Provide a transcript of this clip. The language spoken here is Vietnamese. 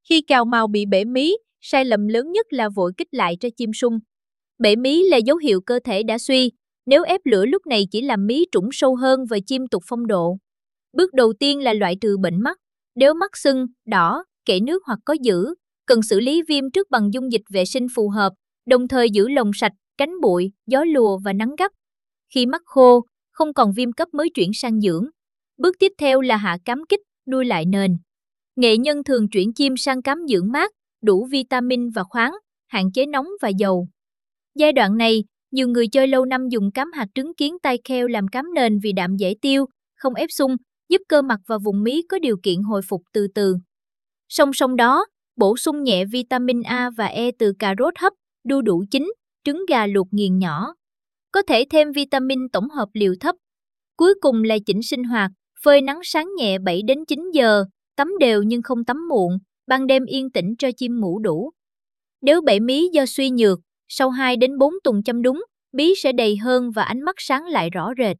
Khi cào mào bị bể mí, sai lầm lớn nhất là vội kích lại cho chim sung. Bể mí là dấu hiệu cơ thể đã suy, nếu ép lửa lúc này chỉ làm mí trũng sâu hơn và chim tụt phong độ. Bước đầu tiên là loại trừ bệnh mắt. Nếu mắt sưng, đỏ, kẽ nước hoặc có dữ, cần xử lý viêm trước bằng dung dịch vệ sinh phù hợp, đồng thời giữ lồng sạch, tránh bụi, gió lùa và nắng gắt. Khi mắt khô, không còn viêm cấp mới chuyển sang dưỡng. Bước tiếp theo là hạ cám kích, nuôi lại nền. Nghệ nhân thường chuyển chim sang cám dưỡng mát, đủ vitamin và khoáng, hạn chế nóng và dầu. Giai đoạn này, nhiều người chơi lâu năm dùng cám hạt trứng kiến tai keo làm cám nền vì đạm dễ tiêu, không ép sung, giúp cơ mặt và vùng mí có điều kiện hồi phục từ từ. Song song đó, bổ sung nhẹ vitamin A và E từ cà rốt hấp, đu đủ chín, trứng gà luộc nghiền nhỏ. Có thể thêm vitamin tổng hợp liều thấp. Cuối cùng là chỉnh sinh hoạt, phơi nắng sáng nhẹ 7 đến 9 giờ, tắm đều nhưng không tắm muộn, ban đêm yên tĩnh cho chim ngủ đủ. Nếu bể mí do suy nhược, sau 2 đến 4 tuần chăm đúng, mí sẽ đầy hơn và ánh mắt sáng lại rõ rệt.